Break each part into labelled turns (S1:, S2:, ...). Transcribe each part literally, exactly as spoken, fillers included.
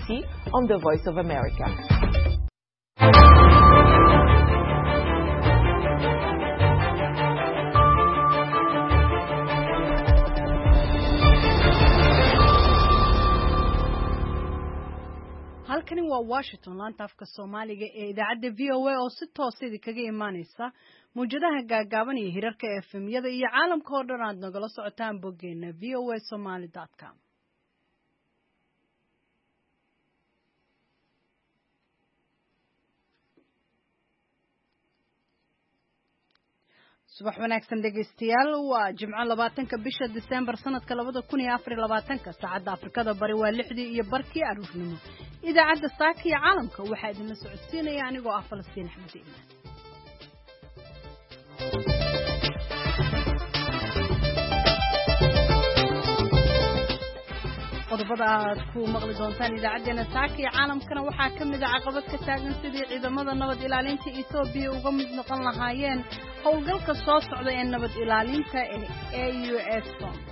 S1: T on the Voice of America.
S2: halkani waa Washington laanta afka Soomaaliga ee idaacadda V O A oo si toos ah kaga imaaneysa muujadaha gaagaaban iyo hirarka F M-yada iyo caalamka oo dhan aad nagala socotaan boggeena v o a somali dot com. subax wanaagsan dhegeystayaal waa jimco labaatanka bisha December sanadka labada kun iyo afar iyo labaatanka saacada Afrikada bari waa lixdii iyo barkii aroornimo idaacadda saaka iyo caalamka waxa idin socodsiinaya anigoo ah Falastiin Axmed Iimaan qodobada aad ku maqli doontaan idaacadeena saaka iyo caalamkana waxaa ka mid ah caqabad ka taagan sidii ciidamada nabad ilaalinta Itoobiya uga mid noqon lahaayeen howlgalka soo socda ee nabad ilaalinta ee A U S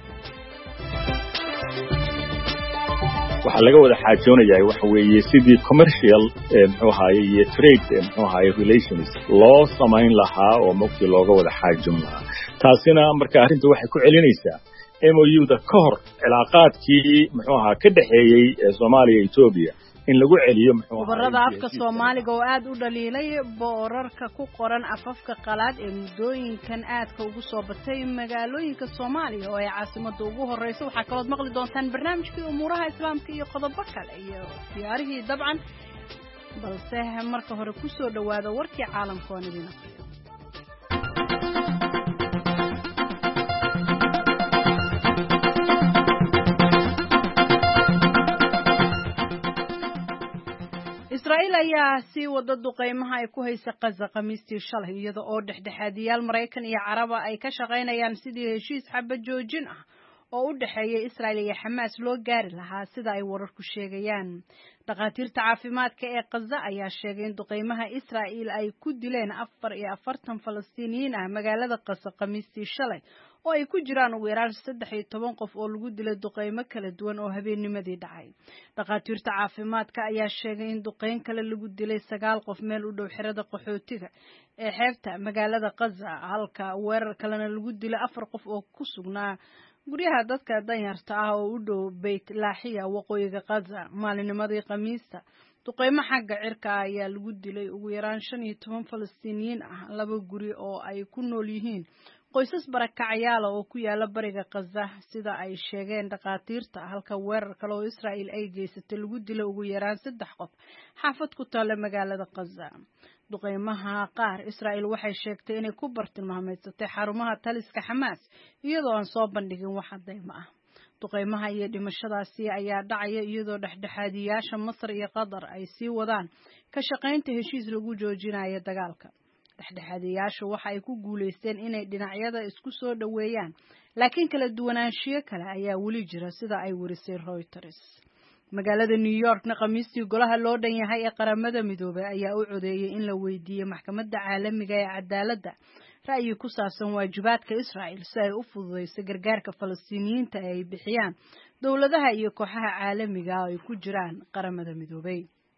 S3: waxa laga wada xaajoonayaa waxa weeye sidii commercial ee muxuu ahaayay iyo trade ee muxuu ahaayay relations loo samayn lahaa oo mugti looga wada xaajoon lahaa taasina marka arrintu waxay ku celinaysaa M O U da ka hor cilaaqaadkii muxuu ahaa ka dhaxeeyay Soomaaliya iyo Itoobiya in lagu celiyo muxuu ahaa
S2: gobolada afka Soomaaliga oo aad u dhaliilay boorarka ku qoran afafka qalaad ee mudooyinkan aadka ugu soo batay magaalooyinka Soomaaliya oo ay caasimada ugu horeyso waxa kala maqli doontaan barnaamijkii umuuraha islaamka iyo qodobo kale iyo diyaarihii dabcan balse marka hore ku soo dhawaada warkii caalamka oo idin aqriyo Israa'iil ayaa si wada duqeymaha ay ku haysa Gaza Khamiistii shalay iyada oo dhexdhexaadiyaal Mareykan iyo Caraba ay ka shaqeynayaan sidii heshiis xabad joojin ah oo u dhaxeeya Israa'iil iyo Xamaas loo gaari lahaa sida ay wararku sheegayaan dhaqaatiirta caafimaadka ee Gaza ayaa sheegay in duqeymaha Israa'iil ay ku dileen afar iyo afartan Falastiiniyiin ah magaalada Gaza Khamiistii shalay oo ay ku jiraan ugu yaraan saddex iyo toban qof oo lagu dilay duqeymo kala duwan oo habeennimadii dhacay dhaqaatiirta caafimaadka ayaa sheegay in duqeyn kale lagu dilay sagaal qof meel u dhow xirada qaxootiga ee xeebta magaalada Gaza halka weerar kalena lagu dilay afar qof oo ku sugnaa guryaha dadka danyarta ah oo u dhow Beit Laahiya waqooyiga Gaza maalinimadii Khamiista duqeymo xagga cirka ayaa lagu dilay ugu yaraan shan iyo toban Falastiiniyiin ah laba guri oo ay ku nool yihiin qoysas barakacayaal oo ku yaala bariga Gaza sida ay sheegeen dhaqaatiirta halka weerar kale oo Israa'iil ay geysatay lagu dilay ugu yaraan saddex qof xaafad ku taal magaalada Gaza duqeymaha qaar Israa'iil waxay sheegtay inay ku bartilmaameedsatay xarumaha taliska Xamaas iyadoo aan soo bandhigin wax cadeymo ah duqeymaha iyo dhimashadaasi ayaa dhacaya iyadoo dhexdhexaadiyaasha Masar iyo Qatar ay sii wadaan ka shaqeynta heshiis lagu joojinayo dagaalka dhexdhexaadiyaashu waxa ay ku guuleysteen inay dhinacyada isku soo dhaweeyaan laakiin kala duwanaanshiyo kale ayaa weli jira sida ay warisay Reuters magaalada New Yorkna Khamiistii golaha loo dhan yahay ee qaramada midoobay ayaa u codeeyay in la weydiiyo maxkamadda caalamiga ee cadaaladda ra'yi ku saabsan waajibaadka Israa'iil si ay u fududeyso gargaarka Falastiiniyiinta ay bixiyaan dawladaha iyo kooxaha caalamiga oo ay ku jiraan qaramada midoobay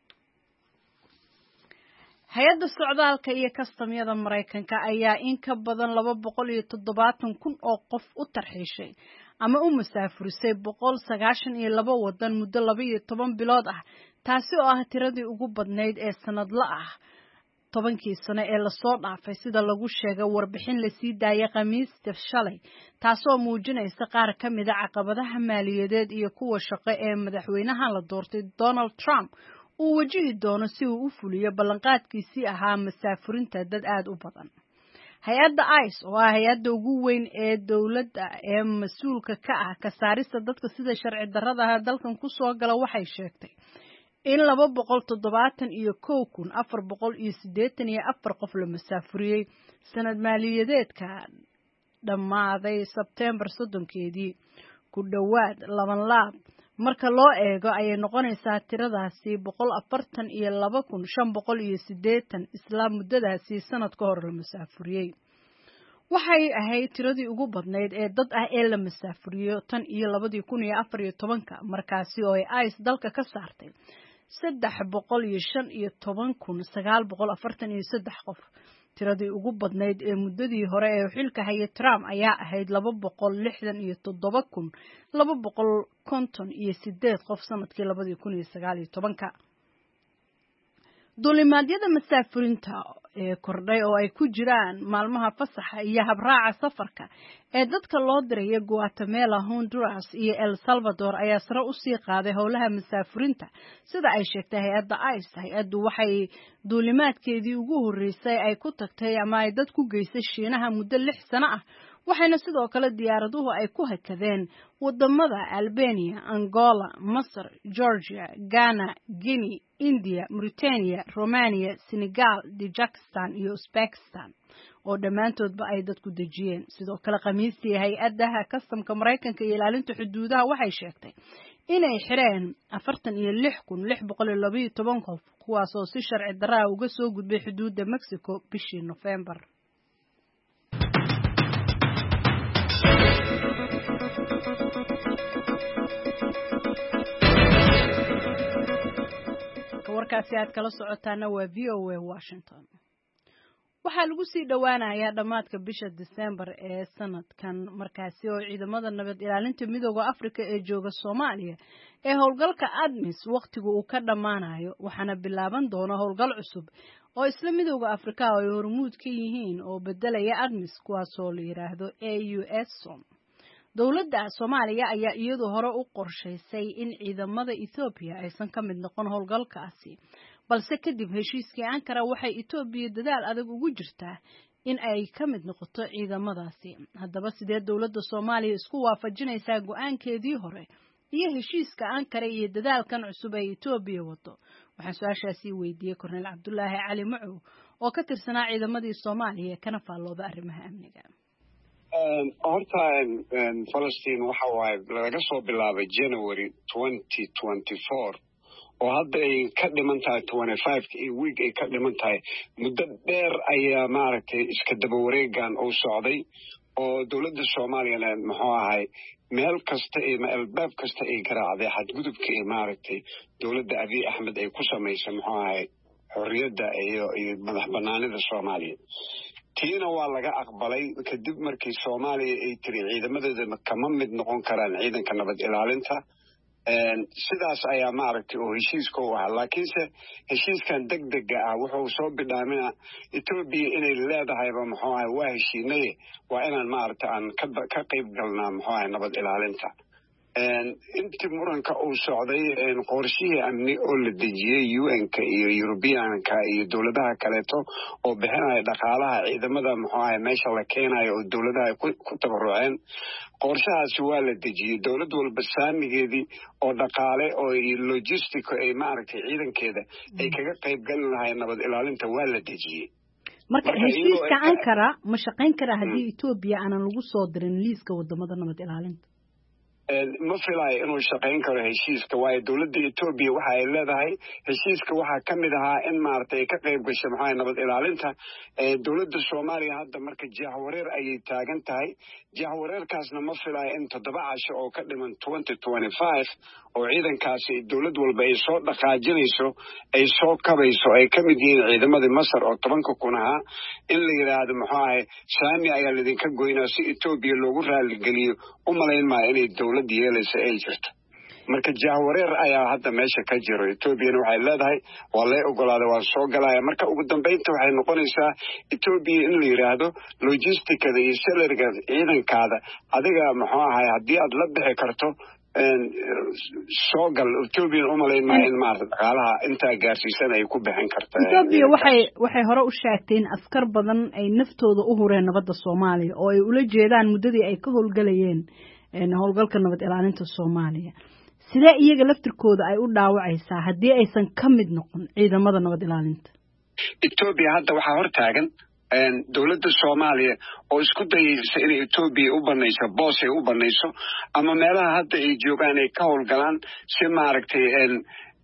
S2: hay'adda socdaalka iyo kastamyada Mareykanka ayaa in ka badan laba boqol iyo toddobaatan kun oo qof u tarxiishay ama u musaafurisay boqol sagaashan iyo laba wadan muddo laba iyo toban bilood ah taasi oo ah tiradii ugu badnayd ee sanadla ah tobankii sano ee la soo dhaafay sida lagu sheegay warbixin la sii daayay Khamiista shalay taasoo muujinaysa qaar ka mid ah caqabadaha maaliyadeed iyo kuwa shaqo ee madaxweynaha la doortay Donald Trump uu wajihi doono si uu u fuliyo ballanqaadkiisii ahaa masaafurinta dad aad u badan hay'adda I C E oo ah hay'adda ugu weyn ee dawladda ee mas'uulka ka ah ka saarista dadka sida sharci darrada ah dalkan ku soo gala waxay sheegtay in laba boqol toddobaatan iyo kow kun afar boqol iyo siddeetan iyo afar qof la masaafuriyay sanad maaliyadeedka dhammaaday Sebtembar soddonkeedii ku dhawaad laban laab marka loo eego ayay noqonaysaa tiradaasi boqol afartan iyo laba kun shan boqol iyo siddeetan isla muddadaasi sanad ka hor la masaafuriyay waxay ahayd tiradii ugu badnayd ee dad ah ee la masaafuriyo tan iyo labadii kun iyo afar iyo tobanka markaasi oo ay ice dalka ka saartay saddex boqol iyo shan iyo toban kun sagaal boqol afartan iyo saddex qof. tiradii ugu badnayd ee muddadii hore ee xilka hayay Trump ayaa ahayd laba boqol lixdan iyo toddoba kun laba boqol konton iyo sideed qof sanadkii labadii kun iyo sagaal iyo tobanka. duulimaadyada masaafurinta ee kordhay oo ay ku jiraan maalmaha fasaxa iyo habraaca safarka ee dadka loo diray Guatemala, Honduras iyo El Salvador ayaa sare u sii qaaday howlaha masaafurinta sida ay sheegtay hay'adda ICE. hay'addu waxay duulimaadkeedii ugu horeysay ay ku tagtay ama ay dad ku geysay Shiinaha muddo lix sano ah, waxayna sidoo kale diyaaraduhu ay ku hakadeen wadamada Albania, Angola, Masar, Georgia, Ghana, Guinea, India, Mauritania, Romania, Senegal, Tajikistan iyo Uzbekistan oo dhammaantoodba ay dadku dejiyeen. sidoo kale khamiistii hay-adaha kastamka Mareykanka iyo ilaalinta xuduudaha waxay sheegtay inay xireen afartan iyo lix kun lix boqol iyo laba iyo toban qof kuwaas oo si sharci darro ah uga soo gudbay xuduudda Mexico bishii November. warkaasi aad kala socotaana waa V O A Washington. waxaa lagu sii dhawaanayaa dhamaadka bisha December ee sanadkan markaasi oo ciidamada nabad ilaalinta midowga Afrika ee jooga Soomaaliya ee howlgalka ADMIS waqtigu uu ka dhamaanayo, waxaana bilaaban doona howlgal cusub oo isla midowga Afrika ay hormuud ka yihiin oo bedelaya ADMIS kuwaas oo la yiraahdo A U S O M. dowladda Soomaaliya ayaa iyadu hore u qorshaysay in ciidamada Ethiopia aysan ka mid noqon howlgalkaasi, balse kadib heshiiskii Ankara waxay Ethiopia dadaal adag ugu jirtaa in ay ka mid noqoto ciidamadaasi. haddaba sidee dowladda Soomaaliya isku waafajinaysaa go'aankeedii hore iyo heshiiska Ankara iyo dadaalkan cusub ee Ethiopia wado? waxaan su-aashaasi weydiiyey Korneyl Cabdullaahi Cali Macow oo ka tirsanaa ciidamadii Soomaaliya kana faallooda arrimaha amniga.
S4: horta Falastiin waxa waaye laga soo bilaabay January twenty twenty-four oo hadda ay ka dhiman tahay twenty-five iyo week ay ka dhiman tahay muddo dheer ayaa maaragtay iska daba wareegan uu socday oo dowladda Soomaaliya muxuu ahay meel kasta ee albaab kasta ay garaacday xadgudubka ee maaragtay dowladda Abiy Ahmed ay ku sameysay muxuu ahay xorriyadda iyo madax banaanida Soomaaliya. tiina waa laga aqbalay kadib markii Soomaaliya ay tiri ciidamadeeda kama mid noqon karaan ciidanka nabad ilaalinta. sidaas ayaa maaragtay oo heshiiska u ahaa, laakiinse heshiiskan degdega ah wuxuu soo bidhaaminaa Ethiopia inay leedahayba muxuu ahay waa heshiinay waa inaan maaragtay aan ka qayb galnaa muxuu ahay nabad ilaalinta. intii muranka uu socday qorshihii amni oo la dejiyey U N-ka iyo European-ka iyo dowladaha kaleeto oo bixinaya dhaqaalaha ciidamada muxuu ahay meesha la keenayo oo dowladaha ku tabaruceen, qorshahaasi waa la dejiyey. dowlad walba saamigeedii oo dhaqaale oo logistic ay maaragtay ciidankeeda ay kaga qayb gali lahaayeen nabad ilaalinta waa la dejiyey.
S2: marka heshiiska Ankara ma shaqayn karaa haddii Ethiopia aanan lagu soo dirin liiska wadamada nabad ilaalinta?
S4: ma filayo inuu shaqayn karo heshiiska, waayo dowladda Ethiopia waxa ay leedahay heshiiska waxaa ka mid ahaa in maaragtay ay ka qayb gashay maxaa nabad ilaalinta. dowladda Soomaaliya hadda marka jahwareer ayay taagan tahay. jahwareerkaasna ma filayo in toddoba casho oo ka dhiman twenty twenty-five oo ciidankaasi dowlad walba ay soo dhaqaajinayso ay soo kabayso ay ka mid yihiin ciidamadii Masar oo tobanka kun ahaa in la yiraahdo muxuu ahay saami ayaa lidinka goynaa si Ethiopia loogu raaligeliyo. u malayn maayo inay dowlad yeelaysa ay jirto. marka jahwareer ayaa hadda meesha ka jiro. Ethiopia waxay leedahay waa la ogolaaday waa soo galaya. marka ugu dambeynta waxay noqonaysaa Ethiopia in la yiraahdo logisticada iyo salariga ciidankaada adiga muxuu ahay haddii aad la bixi karto soo gal. Ethiopia u malayn maayo in maarta dhaqaalaha intaa gaarsiisan ay ku bixin kartaa.
S2: Ethiopia waxay waxay hore u sheegtay in askar badan ay naftooda u hureen nabadda Soomaaliya oo ay ula jeedaan muddadii ay ka howlgalayeen howlgalka nabad ilaalinta Soomaaliya. sidee iyaga laftirkooda ay u dhaawacaysaa haddii aysan ka mid noqon ciidamada nabad ilaalinta?
S4: Ethiopia hadda waxaa hor taagan dowladda Soomaaliya oo isku dayaysa inay Ethiopia u banayso boos ay u banayso ama meelaha hadda ay joogaan ay ka howlgalaan si maaragtay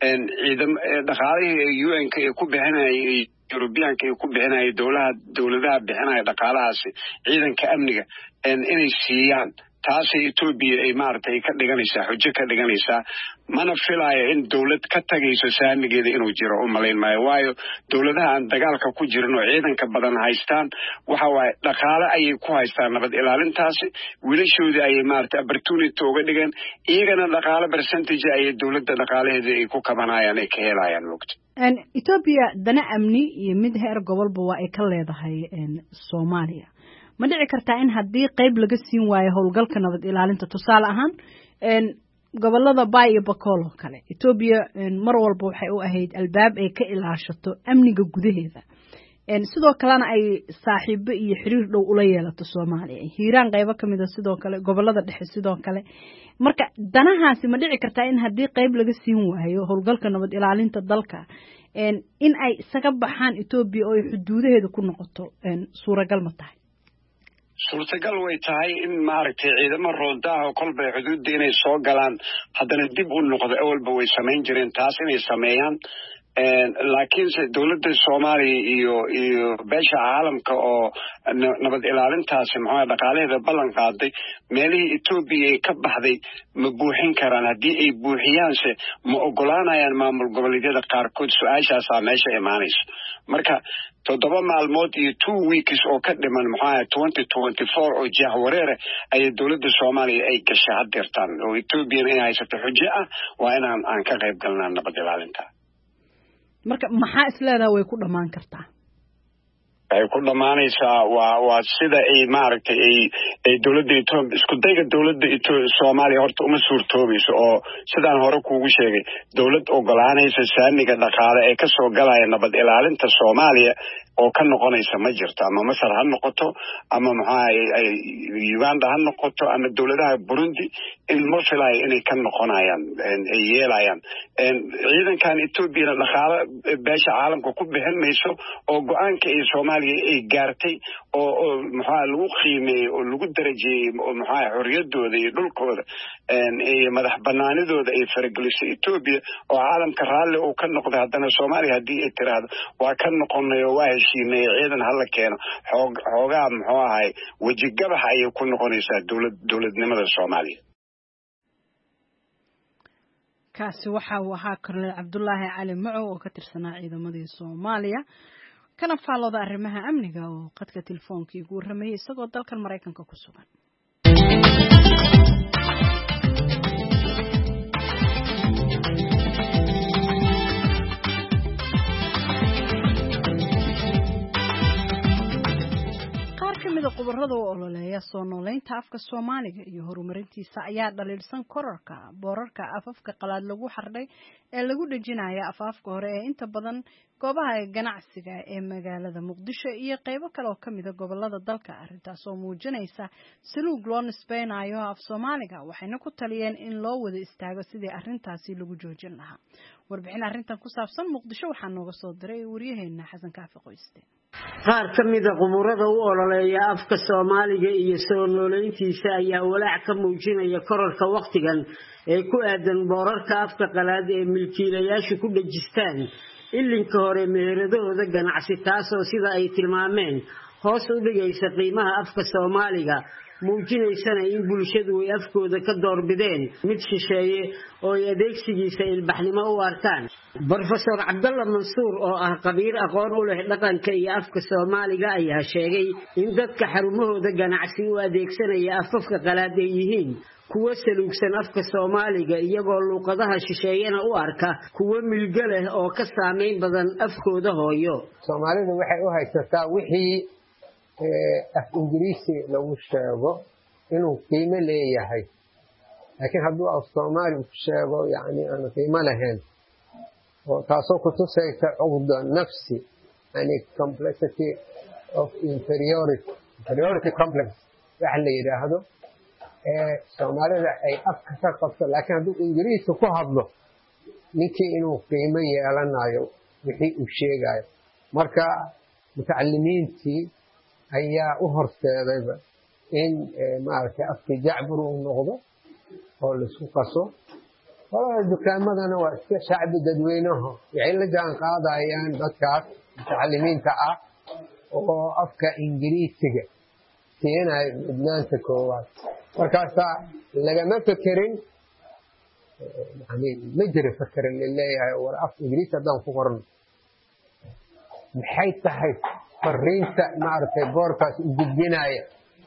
S4: ciidam dhaqaalihii U N-ka ay ku bixinayay European-ka ay ku bixinayay dowladaha dowladaha bixinaya dhaqaalahaasi ciidanka amniga inay siiyaan taasay Ethiopia ay maartay ka dhiganaysaa xujo ka dhiganaysaa mana filayo in dawlad ka tagayso saamigeeda inuu jiro oo malayn maayo waayo dawladaha aan dagaalka ku jirin oo ciidanka badan haystaan waxa waaye dhaqaale ayay ku haystaan nabad ilaalintaasi wiilashoodii ayay maartay opportunity uga dhigeen iyagana dhaqaale percentage ayay dawladda dhaqaalaheeda ay ku kabanayaan ay ka helayaan lugta
S2: Ethiopia dana amni iyo mid heer gobolba waa ay ka leedahay Soomaaliya ma dhici kartaa in haddii qayb laga siin waayo howlgalka nabad ilaalinta tusaale ahaan een gobolada Bay iyo Bakool oo kale Ethiopia mar walba waxay u ahayd albaab ay ka ilaashato amniga gudaheeda een sidoo kalena ay saaxiibo iyo xiriir dhow ula yeelato Soomaaliya hiiraan qaybo kamid ah sidoo kale gobolada dhexe sidoo kale marka danahaasi ma dhici kartaa in haddii qayb laga siin waayo howlgalka nabad ilaalinta dalka een in ay isaga baxaan Ethiopia oo ay xuduudaheeda ku noqoto een suuragal ma tahay
S4: suurtagal way tahay in maaragtay ciidamo roodaha oo kolba xuduudda inay soo galaan haddana dib u noqdo awalba way samayn jireen taas inay sameeyaan laakiinse dawladda Soomaaliya iyo iyo beesha caalamka oo nabad ilaalintaasi maxaa dhaqaalaheeda ballan qaaday meelihii Ethiopia ay ka baxday ma buuxin karaan haddii ay buuxiyaanse ma ogolaanayaan maamul goboleedyada qaarkood su-aashaas meesha imaanayso marka toddoba maalmood iyo two weeks oo ka dhiman maxaa twenty twenty-four oo jahwareer ay dawladda Soomaaliya ay gashay hadeertaan oo Ethiopia ay haysato xujo ah waa inaan aan ka qayb galnaa nabad ilaalinta
S2: marka maxaa isleedahay way ku dhamaan kartaa
S4: ay ku dhamaanaysaa waa waa sida ay maaragtay ay ay dawladda Ethiopia isku dayga dawladda Ethiopia Soomaaliya horta uma suurtoobayso oo sidaan hore kuugu sheegay dawlad ogolaanaysa saamiga dhaqaale ee ka soo galaya nabad ilaalinta Soomaaliya oo ka noqonaysa ma jirto ama Masar ha noqoto ama maxaa ay Uganda ha noqoto ama dawladaha Burundi in ma filayo inay ka noqonayaan ay yeelayaan ciidankan Ethiopia dhaqaale beesha caalamka ku bixin mayso oo go'aanka ay Soomaaliya ay gaartay oo maxaa lagu qiimeeyay oo lagu darajeeyay oo maxaa xorriyadooda iyo dhulkooda ee madax banaanidooda ay faragalisay Ethiopia oo caalamka raalli uu ka noqday haddana Soomaaliya haddii ay tiraahdo waa ka noqonayo waa heshiinay ciidan hal keeno xoogaa muxuu ahay wajigabax ayay ku noqonaysaa dawlad dawladnimada Soomaaliya
S2: kaasi waxa uu ahaa Korneyl Cabdullaahi Cali Macow oo ka tirsanaa ciidamadii Soomaaliya kana faalooda arrimaha amniga oo qadka telefoonka ugu warramay isagoo dalkan Mareykanka ku sugan kamida qubarada oo ololeeya soo nooleynta afka Soomaaliga iyo horumarintiisa ayaa dhaliilsan kororka boorarka afafka qalaad lagu xardhay ee lagu dhajinayo afafka hore ee inta badan goobaha ganacsiga ee magaalada Muqdisho iyo qaybo kale oo kamida gobolada dalka arintaas oo muujinaysa saluug loo nisbeynayo af Soomaaliga waxayna ku taliyeen in loo wada istaago sidii arintaasi lagu joojin lahaa warbixin arintan ku saabsan Muqdisho waxaa nooga soo diray wariyaheena Xasan Kaafi Qoyste
S5: qaar kamida quburada u ololeeya afka Soomaaliga iyo soo nooleyntiisa ayaa walaac ka muujinaya kororka waqtigan ee ku aadan boorarka afka qalaad ee milkiilayaashu ku dhajistaan ilinka hore meeradooda ganacsi taasoo sida ay tilmaameen hoos u dhigaysa qiimaha afka Soomaaliga muujinaysana in bulshadu ay afkooda ka doorbideen mid shisheeye oo ay adeegsigiisa ilbaxnimo u arkaan Professor Cabdalla Mansuur oo ah qabiir aqoon u leh dhaqanka iyo afka Soomaaliga ayaa sheegay in dadka xarumahooda ganacsi u adeegsanaya afafka qalaad ay yihiin kuwa saluugsan afka Soomaaliga iyagoo luqadaha shisheeyana u arka kuwa milga leh oo ka saameyn badan afkooda hooyo
S6: Soomaalidu waxay u haysataa wixii af Ingiriisi lagu sheego inuu qiimo leeyahay laakiin hadduu af Soomaali ku sheego yani aan qiimo lahayn oo taasoo ku tusaysa cugda nafsi yani complexity of inferiority inferiority complex waxa la yiraahdo ee Soomaalida ay afka ka qabto laakiin hadduu Ingiriisi ku hadlo ninkii inuu qiimo yeelanayo wixii uu sheegayo marka mutacallimiintii ayaa u horseedayba in maaragtay afka jacbur uu noqdo oo la isku qaso والله دكامدنا waa iska shacbi dadweynaha waxay la jaan qaadayaan dadkaas mutacallimiinta ah oo afka Ingiriisiga keenay midnaanta koowaad markaas lagama fakirin yani ma jira fakirin leeyahay war af Ingiriisi hadan ku qoran maxay tahay fariinta maartay boorkaas u gudbinaya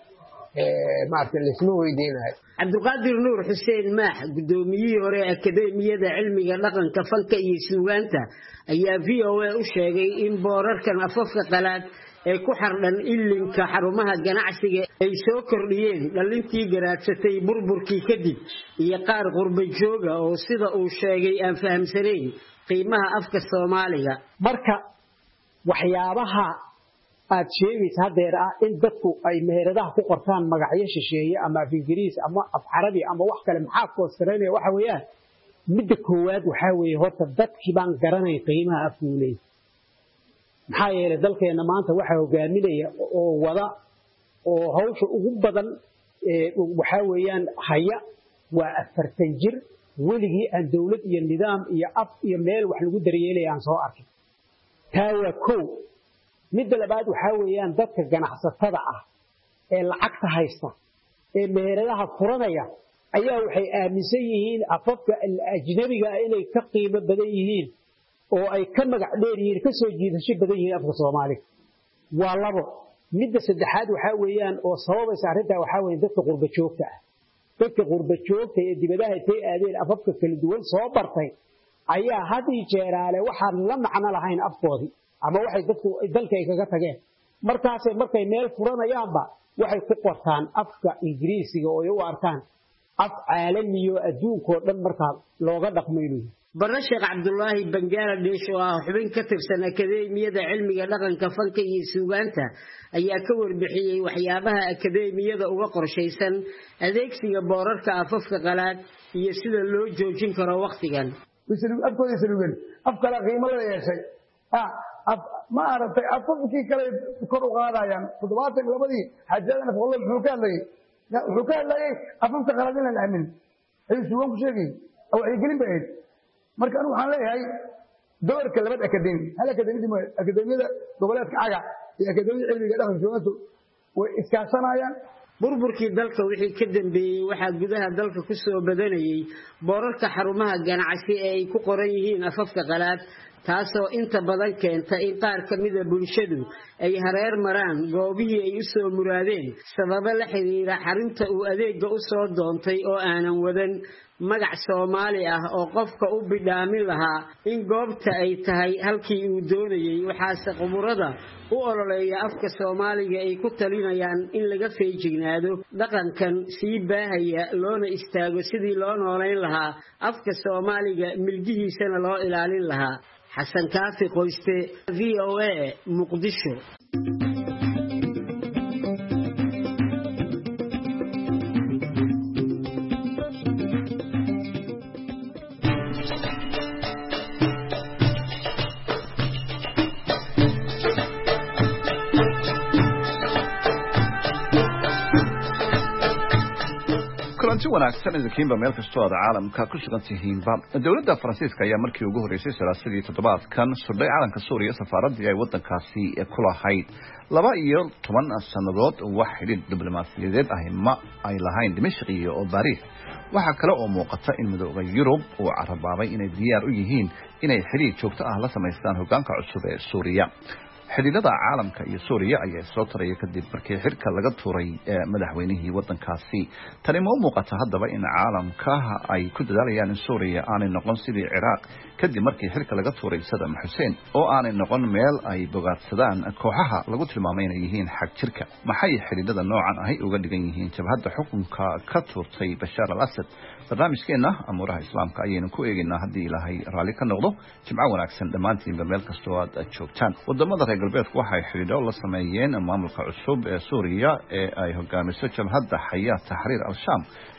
S6: ee maartay lisma weydiinay
S5: Cabdulqaadir Nuur Xuseen Maax gudoomiyihii hore Akademiyada Cilmiga Dhaqanka Fanka iyo Suugaanta ayaa V O A u sheegay in boorarkan afafka qalaad ee ku xardhan ilinka xarumaha ganacsiga ay soo kordhiyeen dhalintii garaadsatay burburkii kadib iyo qaar qurba jooga oo sida uu sheegay aan fahamsanayn qiimaha afka Soomaaliga
S7: marka waxyaabaha aad sheegaysa hadeer ah in dadku ay meheradaha ku qortaan magacyo shisheeye ama af Ingiriis ama af Carabi ama wax kale maxaa ku sareynaya waxa weeyaan midda koowaad waxa weeye horta dadkii baan garanay qiimaha afkuulay maxaa yeelay dalkeena maanta waxa hogaaminaya oo wada oo hawsha ugu badan ee waxa weeyaan haya waa afartan jir weligii aan dawlad iyo nidaam iyo af iyo meel wax lagu daryeelay aan soo arkay taa koow midda labaad waxa weeyaan dadka ganacsatada ah ee lacagta haysta ee meheradaha furanaya ayaa waxay aaminsan yihiin afafka ajnabiga inay ka qiimo badan yihiin oo ay ka magac dheer yihiin ka soo jiidasho badan yihiin afka Soomaaliga waa labo midda saddexaad waxa weeyaan oo sababaysa arrinta waxa weeyaan dadka qurba joogta ah dadka qurba joogta ee dibadaha ay aadeen afafka kala duwan soo bartay ayaa hadii jeeraale waxaan la macno lahayn afkoodii ama waxay dadku dalka ay kaga tageen markaas markay meel furanayaanba waxay ku qortaan afka Ingiriisiga oo ay u arkaan af caalami iyo adduunka oo dhan marka looga dhaqmaynayo
S5: Barre Sheekh Cabdullaahi Bangladesh oo ah xubin ka tirsan Akademiyada Cilmiga Dhaqanka Fanka iyo Suugaanta ayaa ka warbixiyay waxyaabaha akademiyada uga qorshaysan adeegsiga boorarka afafka qalaad iyo sida loo joojin karo waqtigan
S8: wislu afkooda salugan afkala qiimo la yeeshay ah ma aragtay afafkii kale kor u qaadayaan toddobaatan iyo labadii xajadana qolada wuxuu ka hadlayay wuxuu ka hadlayay afafka qalaad in la aamin ay suugan ku sheegay oo ay gelin bayd marka anu waxaan leeyahay doorka labad akademi hal akademiyada akademiyada goboleedka caga iyo akademiyada cilmiga dhaqanka suugaantu way iskaashanayaan
S5: burburkii dalka wixii ka dambeeyay waxa gudaha dalka ku soo badanayay boorarka xarumaha ganacsi ee ay ku qoran yihiin afafka qalaad taasoo inta badan keenta in qaar kamid ah bulshadu ay hareer maraan goobihii ay u soo muraadeen sabab la xiriira xarinta uu adeega u soo doontay oo aanan wadan magac Soomaali ah oo qofka u bidhaamin lahaa in goobta ay tahay halkii uu doonayay waxaase quburada u ololeeya afka Soomaaliga ay ku talinayaan in laga feejignaado dhaqankan sii baahaya loona istaago sidii loo nooleyn lahaa afka Soomaaliga milgihiisana loo ilaalin lahaa Xasan Kaafi Qoyste V O A Muqdisho
S9: kulanti wanaagsan idinkiinba meel kastoo aad caalamka ku sugan tihiinba dowladda Faransiiska ayaa markii ugu horeysay salaasadii toddobaadkan surdhay calanka Suuriya safaaradii ay wadankaasi ku lahayd laba iyo toban sanadood wax xidhiidh diblomaasiyadeed ah ma ay lahayn Dimashq iyo Paris waxa kale oo muuqata in midowga Yurub uu carabaabay inay diyaar u yihiin inay xiriir joogto ah la sameystaan hoggaanka cusub ee Suuriya xidhiidhada caalamka iyo Suuriya ayaa soo taraya kadib markii xirka laga tuuray madaxweynihii wadankaasi tani ma muuqata haddaba in caalamka ay ku dadaalayaan in Suuriya aanay noqon sidii Ciraaq kadib markii xirka laga tuuray Saddam Hussein oo aanay noqon meel ay bogaadsadaan kooxaha lagu tilmaamay inay yihiin xag jirka maxay xidhiidhada noocan ahi uga dhigan yihiin jabhadda xukunka ka tuurtay Bashar al-Assad barnaamijkeena amuuraha islaamka ayaynu ku eegaynaa haddii ilaahay raalli ka noqdo jimco wanaagsan dhammaantiinba meel kastoo aad joogtaan wadamada reer galbeedku waxay xidhiidho la sameeyeen maamulka cusub ee Suuriya ee ay hogaamiso jabhadda Hayat Tahrir al-Sham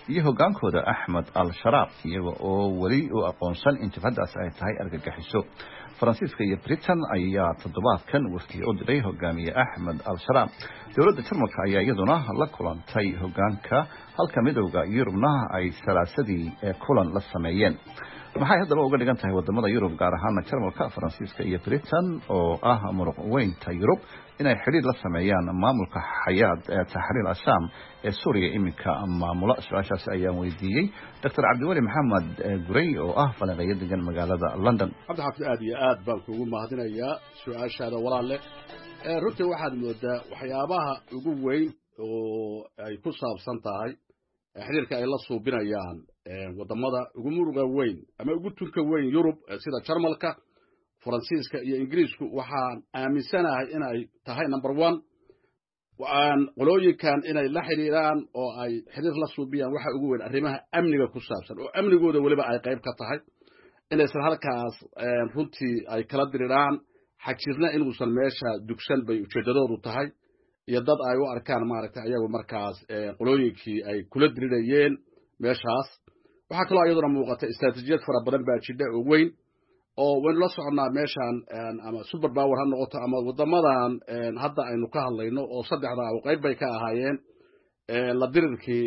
S9: iyo hogaankooda Axmed al-Sharaab iyaga oo wali u aqoonsan in jabhadaas ay tahay argagixiso. Faransiiska iyo Britain ayaa toddobaadkan wafdi u diray hogaamiye Axmed al-Sharaab. dowladda Jarmalka ayaa iyaduna la kulantay hogaanka halka midowga Yurubna ay salaasadii kulan la sameeyeen. maxay haddaba uga dhigan tahay wadamada Yurub gaar ahaan Jarmalka, Faransiiska iyo Britain oo ah muruq weynta Yurub inay xiriir la sameeyaan maamulka Hayat Tahrir al-Sham ee Suuriya iminka maamula? Su'aashaas ayaan weydiiyey Doctor Cabdiwali Maxamed Guray oo ah falanqeeyo degan magaalada London.
S10: Cabdi Xaafid aad iyo aad baan kugu mahadinayaa su'aashaada walaalle. ee runtii waxaad moodaa waxyaabaha ugu weyn oo ay ku saabsan tahay xiriirka ay la suubinayaan wadamada ugu muruqa weyn ama ugu tunka weyn Yurub sida Jarmalka, Faransiiska iyo Ingiriisku waxaan aaminsanahay in ay tahay number one waan qolooyinkan inay la xiriiraan oo ay xiriir la suubiyaan waxa ugu weyn arrimaha amniga ku saabsan oo amnigooda waliba ay qayb ka tahay inaysan halkaas runtii ay kala diriraan xajirna inuusan meesha dugsan bay ujeedadoodu tahay iyo dad ay u arkaan maaragtay ayagu markaas qolooyinkii ay kula dirirayeen meeshaas. waxaa kaloo iyaduna muuqata istaraatiijiyad fara badan baa jidha oo weyn oo waynu la soconnaa meeshan ama super power ha noqoto ama wadamadan hadda aynu ka hadlayno oo saddexda oo qayb bay ka ahaayeen la dirirkii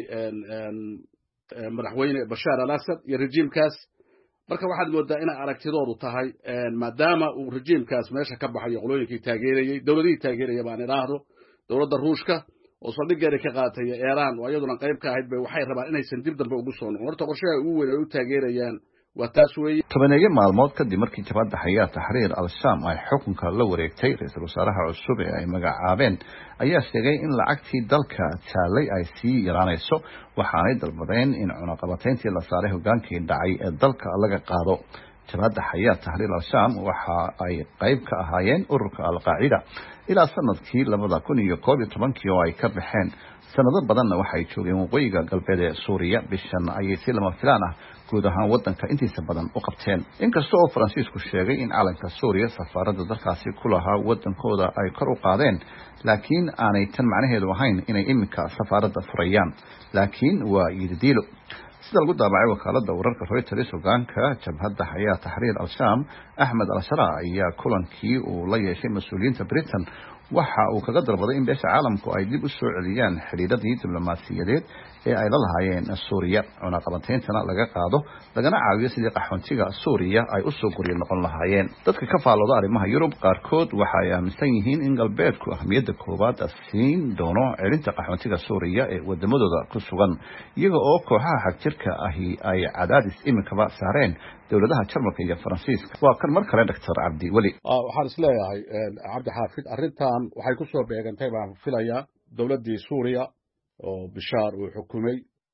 S10: madaxweyne Bashar al-Assad iyo rejiimkaas. marka waxaad moodaa inay aragtidoodu tahay maadaama uu rejiimkaas meesha ka baxayo qolooyinkii taageerayay dowladihii taageeraya baan idhaahdo dowladda Ruushka oo saldhigeeda ka qaatay Iran oo iyaduna qayb ka ahayd bay waxay rabaan inaysan dib dambe ugu soo noqon. horta qorshaha ugu weyn ay u taageerayaan waa taas weeye.
S9: tobaneeyo maalmood kadib markii jabhadda Hayat Tahrir al-Sham ay xukunka la wareegtay, ra'iisul wasaaraha cusub ee ay magacaabeen ayaa sheegay in lacagtii dalka taalay ay sii yaraanayso, waxaanay dalbadeen in cunaqabatayntii la saaray hogaankii dhacay ee dalka laga qaado. jabhadda Hayat Tahrir al-Sham waxa ay qayb ka ahaayeen ururka al-Qaacida ilaa sanadkii labada kun iyo koob iyo tobankii oo ay ka baxeen. sanado badanna waxay joogeen waqooyiga galbeed ee Suuriya. bishan ayay si lama filaan ah guud ahaan wadanka intiisa badan u qabteen. inkasta oo Faransiisku sheegay in calanka Suuriya safaaradda dalkaasi ku lahaa wadankooda ay kor u qaadeen, laakiin aanay tan macnaheedu ahayn inay iminka safaaradda furayaan, laakiin waa yididiilo. sida lagu daabacay wakaaladda wararka Reuters, hogaanka jabhadda Hayat Tahrir al-Sham Axmed al-Sharaab ayaa kulankii uu la yeeshay mas'uuliyiinta Britain waxa uu kaga dalbaday in beesha caalamku ay dib u soo celiyaan xiriiradii diblomaasiyadeed ee ay la lahaayeen Suuriya, cunaqabataynta laga qaado, lagana caawiyo sidii qaxoontiga Suuriya ay u soo guryo noqon lahaayeen. dadka ka faalooda arrimaha Yurub qaarkood waxa ay aaminsan yihiin in galbeedku ahmiyadda koowaad siin doono celinta qaxoontiga Suuriya ee wadamadooda ku sugan, iyaga oo kooxaha xagjirka ahi ay cadaadis iminkaba saareen dowladaha Jarmalka iyo Faransiiska. waa kan mar kale Doctor Cabdiwali.
S10: waxaan isleeyahay Cabdi Xaafid arrintan waxay ku soo beegantay baan filayaa dowladdii Suuriya oo Bashar uu xukumay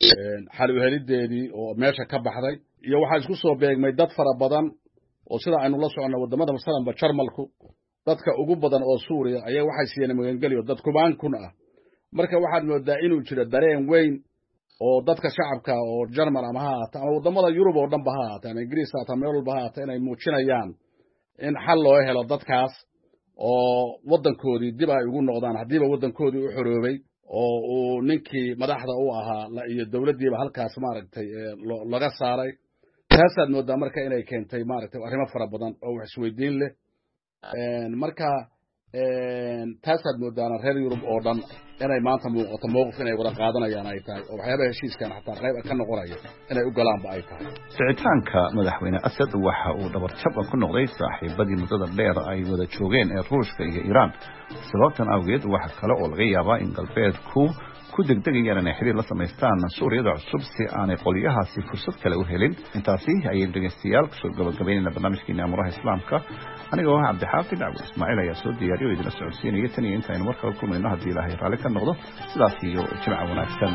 S10: xal u helideedii oo meesha ka baxday iyo waxaa isku soo beegmay dad fara badan oo sida aynu la soconno wadamada masalanba Jarmalku dadka ugu badan oo Suuriya ayaa waxay siiyeen magangeliyo dad kubaan kun ah. marka waxaad moodaa inuu jiro dareen weyn oo dadka shacabka oo Jarmal ama ha ahaata ama wadamada Yurub oo dhanba ha ahaata ama Ingiriis ama meel walba ha ahaata inay muujinayaan in xal loo helo dadkaas oo wadankoodii dib ay ugu noqdaan hadiiba wadankoodii u xoroobay oo uu ninkii madaxda u ahaa la iyo dawladdiiba halkaas maaragtay laga saaray. taasaad moodaa marka inay keentay maaragtay arrimo fara badan oo wax isweydiin leh. marka taasaad moodaana reer Yurub oo dhan inay maanta muuqato mowqif inay wada qaadanayaan ay tahay oo waxyaabaha heshiiskan xataa qayb ka noqonaya inay u galaanba ay tahay.
S9: sicitaanka madaxweyne Assad waxa uu dhabar jab ku noqday saaxiibadii muddada dheer ay wada joogeen ee Ruushka iyo Iran. sababtan awgeed waxa kale oo laga yaabaa in galbeedku ku degdegayaan inay xiriir la samaystaan Suuriyada cusub si aanay qolyahaasi fursad kale u helin. intaasi ayay dhageystayaal kusoo gabagabeynayna barnaamijkeena Amuraha Islaamka. anigoo ah Cabdi Xaafid Cabdi Ismaaciil ayaa soo diyaariyay idin socodsiinaya tan iyo intaaynu markale kulmayno haddii Ilaahay raali ka noqdo. sidaas iyo jimca wanaagsan.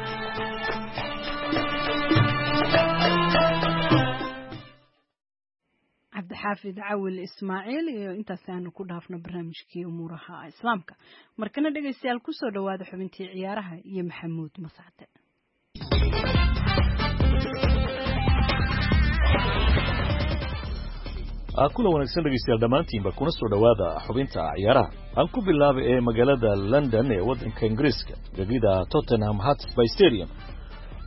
S2: Cabdi Xaafid Cawil Ismaaciil iyo intaas aanu ku dhaafno barnaamijkii Amuraha Islaamka. markana dhageystayaal ku soo dhawaada xubintii ciyaaraha iyo Maxamuud Masacde.
S11: kula wanaagsan dhageystayaal dhamaantiinba kuna soo dhawaada xubinta ciyaaraha. aan ku bilaabay ee magaalada London ee wadanka Ingiriiska, gegida Tottenham Hotspur Stadium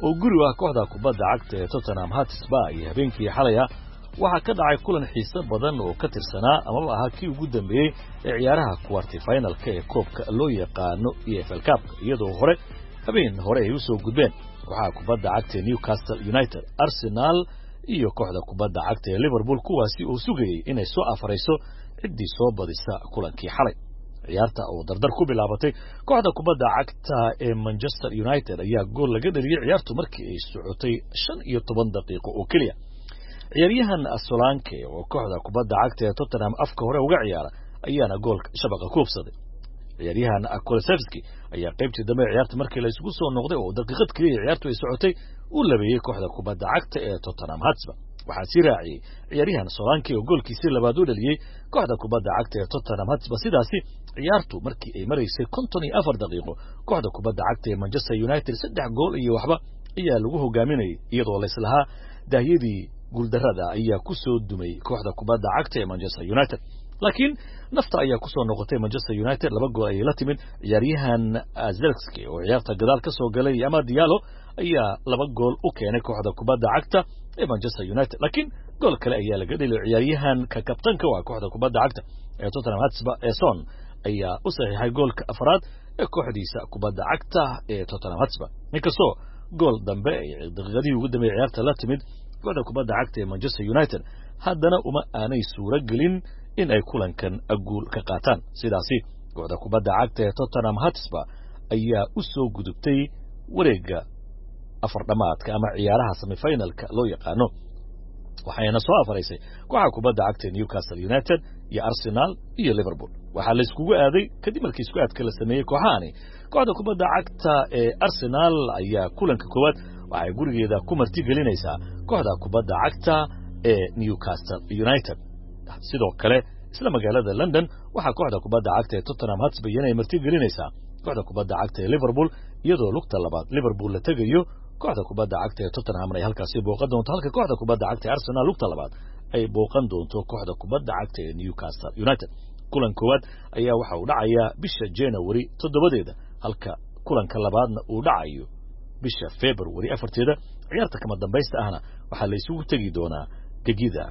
S11: oo guri ah kooxda kubadda cagta ee Tottenham Hotspur iyo habeenkii xalay waxa ka dhacay kulan xiiso badan oo ka tirsanaa ama aha kii ugu dambeeyay ee ciyaaraha quarter finalka ee koobka loo yaqaano E F L Cup iyadoo hore habeen hore ay u soo gudbeen kooxaha kubadda cagta ee Newcastle United, Arsenal iyo kooxda kubadda cagta ee Liverpool kuwaasi oo sugayay inay soo afarayso cidii soo badisa kulankii xalay. ciyaarta oo dardar ku bilaabatay kooxda kubadda cagta ee Manchester United ayaa gool laga dhaliyay ciyaartu markii ay socotay shan iyo toban daqiiqo oo kaliya. ciyaaryahan Solanke oo kooxda kubadda cagta ee Tottenham afka hore uga ciyaara ayaana goolka shabaqa ku hubsaday. ciyaaryahan Kulusevski ayaa qaybtii dambe ciyaarta markii la isugu soo noqday oo daqiiqad kaliya ciyaartu ay socotay uu labeeyay kooxda kubadda cagta ee Tottenham Hotspur. waxaa sii raaciyay ciyaaryahan Solanke oo goolkiisii labaad u dhaliyay kooxda kubadda cagta ee Tottenham Hotspur. sidaasi ciyaartu markii ay maraysay konton iyo afar daqiiqo kooxda kubadda cagta ee Manchester United saddex gool iyo waxba ayaa lagu hogaaminayay iyadoo la islahaa daahiyadii guuldarrada ayaa ku soo dumay kooxda kubadda cagta ee Manchester United. laakiin nafta ayaa ku soo noqotay Manchester United laba gool ay la timid ciyaaryahan Zelensky oo ciyaarta gadaal ka soo galay ama Diallo ayaa laba gool u keenay kooxda kubadda cagta ee Manchester United. laakiin gool kale ayaa laga dhaliyay ciyaaryahan ka kabtanka waa kooxda kubadda cagta ee Tottenham Hotspur ee Son ayaa u saxiixay goolka afraad ee kooxdiisa kubadda cagta ee Tottenham Hotspur. inkastoo gool dambe ay daqiiqadii ugu dambeeyay ciyaarta la timid kooxda kubadda cagta ee Manchester United haddana uma aanay suura gelin in ay kulankan guul ka qaataan. sidaasi kooxda kubadda cagta ee Tottenham Hotspur ayaa u soo gudubtay wareegga afar dhamaadka ama ciyaaraha semifinalka loo yaqaano waxayna soo afaraysay kooxda kubadda cagta ee Newcastle United iyo Arsenal iyo Liverpool. waxaa la iskugu aaday kadib markii isku aadka la sameeyay kooxahani kooxda kubadda cagta ee Arsenal ayaa kulanka koowaad waxay gurigeeda ku marti gelinaysaa kooxda kubadda cagta ee Newcastle United. sidoo kale isla magaalada London waxa kooxda kubadda cagta ee Tottenham Hotspur inay marti gelinaysaa kooxda kubadda cagta ee Liverpool iyadoo lugta labaad Liverpool la tagayo kooxda kubadda cagta ee Tottenham ay halkaas booqan doonto halka kooxda kubadda cagta ee Arsenal lugta labaad ay booqan doonto kooxda kubadda cagta ee Newcastle United. kulan koowaad ayaa waxa uu dhacayaa bisha January toddobadeeda halka kulanka labaadna uu dhacayo bisha February afarteeda. ciyaarta kama dambaysta ahna waxa la isugu tagi doonaa gegida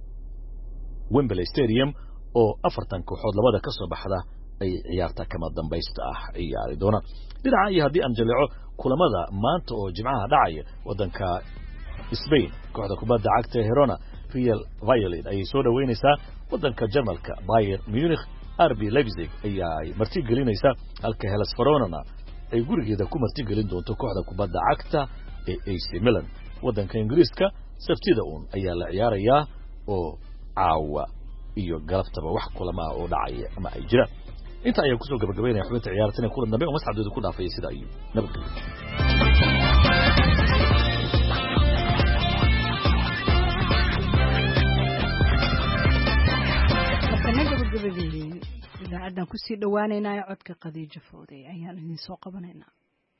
S11: Wembley Stadium oo afartan kooxood labada ka soo baxda ay ciyaarta kama dambaysta ah ciyaari doona. dhinaca iyo haddii aan jaleeco kulamada maanta oo jimcaha dhacaya wadanka Spain kooxda kubadda cagta ee Girona Real Valladolid ay soo dhaweynaysaa wadanka Jarmalka Bayern Munich R B Leipzig ayaa marti gelinaysa halka Hellas Verona ay gurigeeda ku marti gelin doonto kooxda kubadda cagta ee A C Milan. wadanka Ingiriiska sabtida uun ayaa la ciyaarayaa oo caawa iyo galabtaba wax kulama oo dhacaya ama ay jiraan. inta ayaa ku soo gabagabeynaya xubinta ciyaartana kulan dambe oo masxadeedu ku dhaafay sida ay nabadgelyo.
S2: idaacaddan ku sii dhawaanaynaa codka Khadiija Fowday ayaan idin soo qabanaynaa.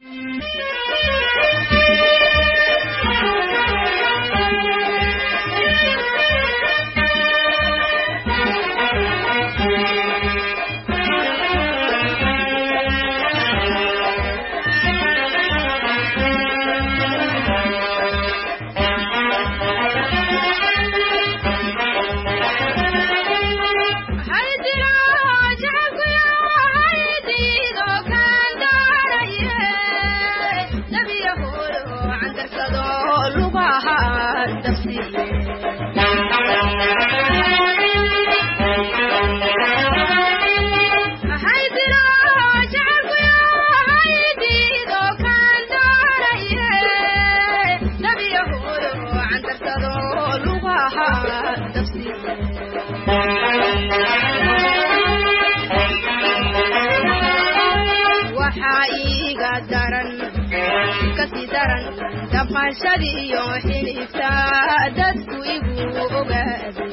S12: damashadiyo xilifta dadku igu ogaaday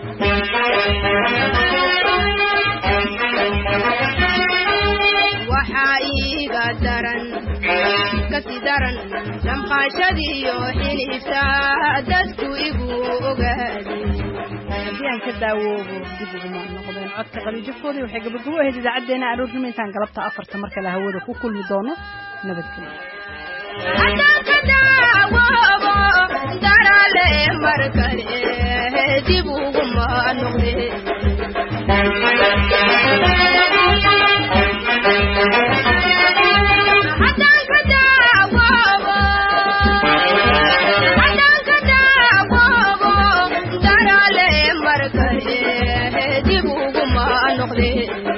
S12: waxa iiga daran kasi daran damashadiyo xilifta dadku igu ogaaday
S2: ayaan ka daawoobo dib ugu noqdeen codka Khadiija Fowday waxay gabagabo ahayd idaacadeena aroornimo intaan galabta afarta marka la hawada ku kulmi doono nabadgelyo.
S12: Thank you.